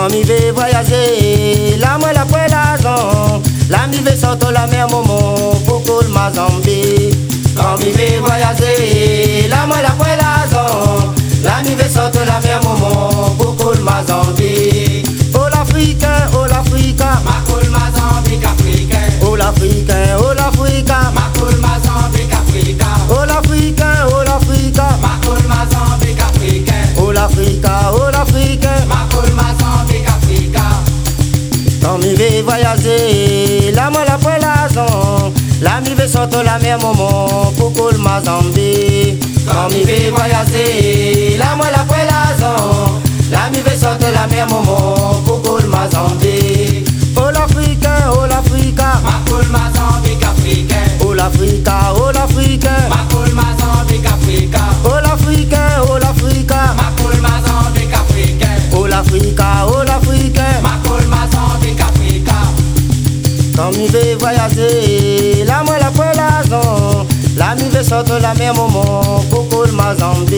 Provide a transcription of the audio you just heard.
Quand mi vais voyager, la moi la poêlaison, la mi vais sortir la mer moment pour col ma Zambie. Quand mi vais voyager, la moi la poêlaison, la mi vais sortir la mer moment pour col ma Zambie. Oh l'Africain, ma col ma Zambique africain. oh l'Africain, Ma col ma Zambique africain. oh l'Africain, Ma col ma Zambique africain. oh l'Africain. Ma col ma Zambique africain. Quand mi vais voyager, la moi la poêlaison, la mi vais sortir la mer moment pour col ma Zambie. Quand mi vais voyager, la moi la poêlaison, la mi vais sortir la mer moment pour col ma Zambie. Oh l'Africain, Ma col ma Zambique africain. oh l'Africain, Ma col ma Zambique africain. oh l'Africain, Ma col ma Zambique africain. oh l'Africain. Ma col ma Zambique africain. Quand mi vais voyager, la moi la poêlaison, la mi vais sortir la mer moment pour col ma Zambie.